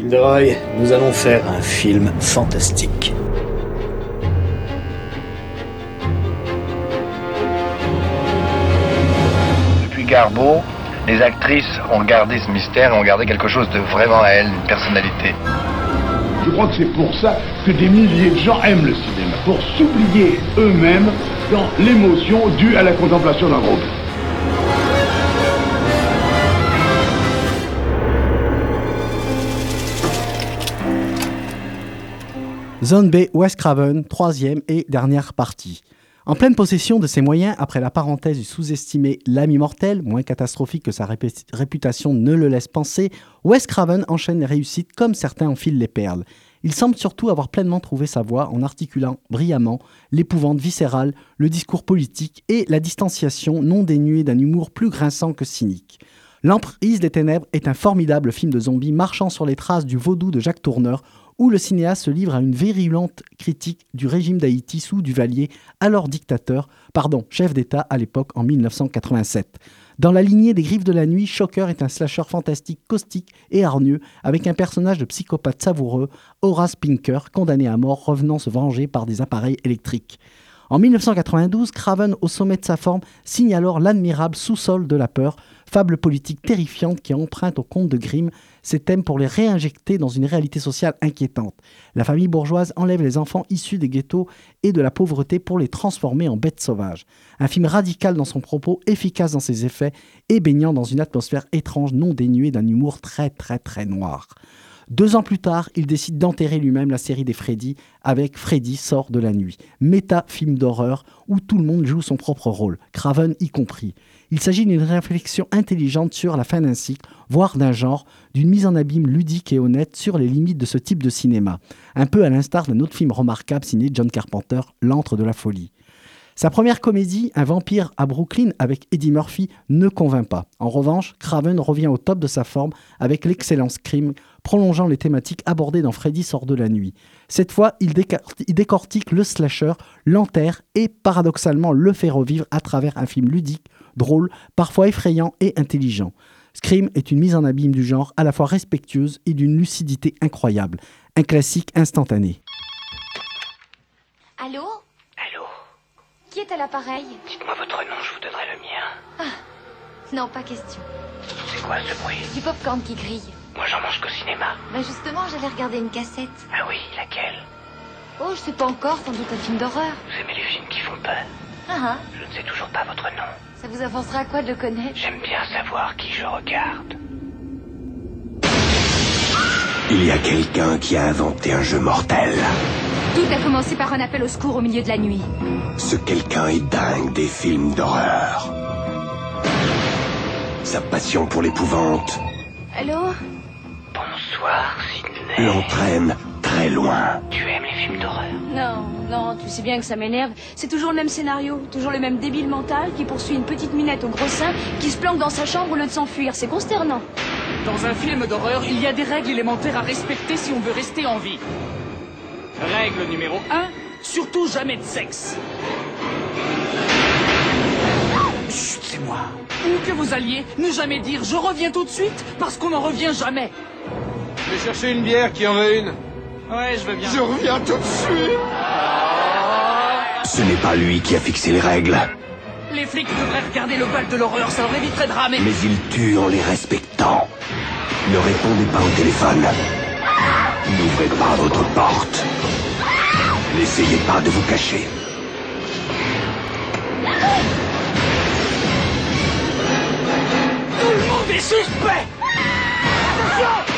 Gilderoy, nous allons faire un film fantastique. Depuis Garbeau, les actrices ont gardé ce mystère et ont gardé quelque chose de vraiment à elles, une personnalité. Je crois que c'est pour ça que des milliers de gens aiment le cinéma, pour s'oublier eux-mêmes dans l'émotion due à la contemplation d'un groupe. Zone B, Wes Craven, troisième et dernière partie. En pleine possession de ses moyens, après la parenthèse du sous-estimé L'Ami Mortel, moins catastrophique que sa réputation ne le laisse penser, Wes Craven enchaîne les réussites comme certains enfilent les perles. Il semble surtout avoir pleinement trouvé sa voie en articulant brillamment l'épouvante viscérale, le discours politique et la distanciation non dénuée d'un humour plus grinçant que cynique. L'Emprise des Ténèbres est un formidable film de zombies marchant sur les traces du vaudou de Jacques Tourneur, où le cinéaste se livre à une virulente critique du régime d'Haïti sous Duvalier, alors chef d'État à l'époque en 1987. Dans la lignée des Griffes de la Nuit, Shocker est un slasher fantastique, caustique et hargneux, avec un personnage de psychopathe savoureux, Horace Pinker, condamné à mort, revenant se venger par des appareils électriques. En 1992, Craven, au sommet de sa forme, signe alors l'admirable Sous-sol de la peur, fable politique terrifiante qui emprunte au conte de Grimm ses thèmes pour les réinjecter dans une réalité sociale inquiétante. La famille bourgeoise enlève les enfants issus des ghettos et de la pauvreté pour les transformer en bêtes sauvages. Un film radical dans son propos, efficace dans ses effets et baignant dans une atmosphère étrange non dénuée d'un humour très très très noir. 2 ans plus tard, il décide d'enterrer lui-même la série des Freddy avec Freddy sort de la nuit, méta-film d'horreur où tout le monde joue son propre rôle, Craven y compris. Il s'agit d'une réflexion intelligente sur la fin d'un cycle, voire d'un genre, d'une mise en abîme ludique et honnête sur les limites de ce type de cinéma, un peu à l'instar d'un autre film remarquable signé John Carpenter, L'Antre de la folie. Sa première comédie, Un vampire à Brooklyn avec Eddie Murphy, ne convainc pas. En revanche, Craven revient au top de sa forme avec l'excellent Scream, prolongeant les thématiques abordées dans Freddy sort de la nuit. Cette fois, il décortique le slasher, l'enterre et paradoxalement le fait revivre à travers un film ludique, drôle, parfois effrayant et intelligent. Scream est une mise en abîme du genre à la fois respectueuse et d'une lucidité incroyable. Un classique instantané. Allô ? Allô ? Qui est à l'appareil ? Dites-moi votre nom, je vous donnerai le mien. Ah, non, pas question. C'est quoi ce bruit ? Du popcorn qui grille. Moi, j'en mange qu'au cinéma. Ben justement, j'allais regarder une cassette. Ah oui, laquelle ? Oh, je sais pas encore, sans doute un film d'horreur. Vous aimez les films qui font peur ? Ah, Je ne sais toujours pas votre nom. ça vous avancera à quoi de le connaître ? J'aime bien savoir qui je regarde. Il y a quelqu'un qui a inventé un jeu mortel. Tout a commencé par un appel au secours au milieu de la nuit. Ce quelqu'un est dingue des films d'horreur. Sa passion pour l'épouvante Allô ? Bonsoir, Sidney. l'entraîne très loin. Tu aimes les films d'horreur ? Non, tu sais bien que ça m'énerve. C'est toujours le même scénario, toujours le même débile mental qui poursuit une petite minette au gros sein qui se planque dans sa chambre au lieu de s'enfuir. C'est consternant. Dans un film d'horreur, il y a des règles élémentaires à respecter si on veut rester en vie. Règle numéro 1, surtout jamais de sexe. Chut, c'est moi. Où que vous alliez, ne jamais dire « je reviens tout de suite » parce qu'on n'en revient jamais. Je vais chercher une bière, qui en veut une ? Ouais, je veux bien. Je reviens tout de suite. Ce n'est pas lui qui a fixé les règles. Les flics devraient regarder le bal de l'horreur, ça leur éviterait de ramer. Mais il tue en les respectant. Ne répondez pas au téléphone. N'ouvrez pas votre porte. N'essayez pas de vous cacher. Tout le monde est suspect. Attention!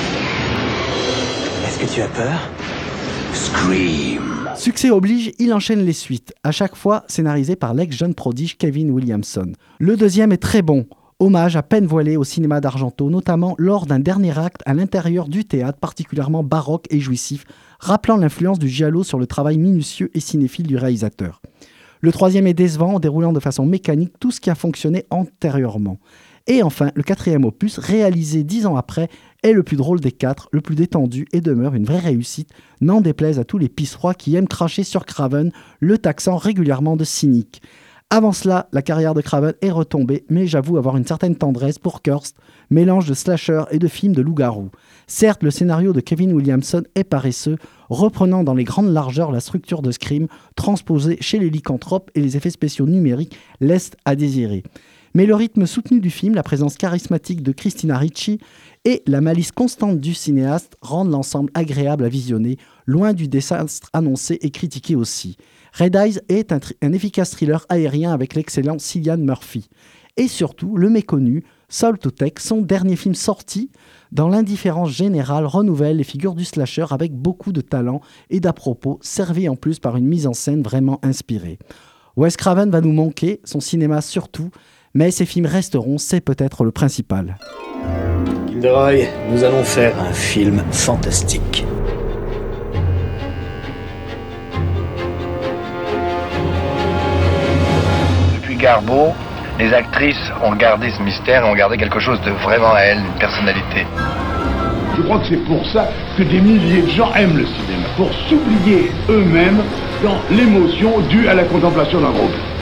Est-ce que tu as peur ? Scream. Succès oblige, il enchaîne les suites, à chaque fois scénarisé par l'ex-jeune prodige Kevin Williamson. Le deuxième est très bon, hommage à peine voilé au cinéma d'Argento, notamment lors d'un dernier acte à l'intérieur du théâtre particulièrement baroque et jouissif, rappelant l'influence du giallo sur le travail minutieux et cinéphile du réalisateur. Le troisième est décevant en déroulant de façon mécanique tout ce qui a fonctionné antérieurement. Et enfin, le quatrième opus, réalisé 10 ans après, est le plus drôle des 4, le plus détendu et demeure une vraie réussite, n'en déplaise à tous les pisserois qui aiment cracher sur Craven, le taxant régulièrement de cynique. Avant cela, la carrière de Craven est retombée, mais j'avoue avoir une certaine tendresse pour Cursed, mélange de slasher et de film de loup-garou. Certes, le scénario de Kevin Williamson est paresseux, reprenant dans les grandes largeurs la structure de Scream, transposée chez les lycanthropes et les effets spéciaux numériques laissent à désirer. Mais le rythme soutenu du film, la présence charismatique de Christina Ricci et la malice constante du cinéaste rendent l'ensemble agréable à visionner, loin du désastre annoncé et critiqué aussi. Red Eyes est un efficace thriller aérien avec l'excellent Cillian Murphy. Et surtout, le méconnu Soul to Tech, son dernier film sorti, dans l'indifférence générale, renouvelle les figures du slasher avec beaucoup de talent et d'à-propos, servi en plus par une mise en scène vraiment inspirée. Wes Craven va nous manquer, son cinéma surtout, mais ses films resteront, c'est peut-être le principal. Gilderoy, nous allons faire un film fantastique. Depuis Garbo, les actrices ont gardé ce mystère et ont gardé quelque chose de vraiment à elles, une personnalité. Je crois que c'est pour ça que des milliers de gens aiment le cinéma, pour s'oublier eux-mêmes dans l'émotion due à la contemplation d'un groupe.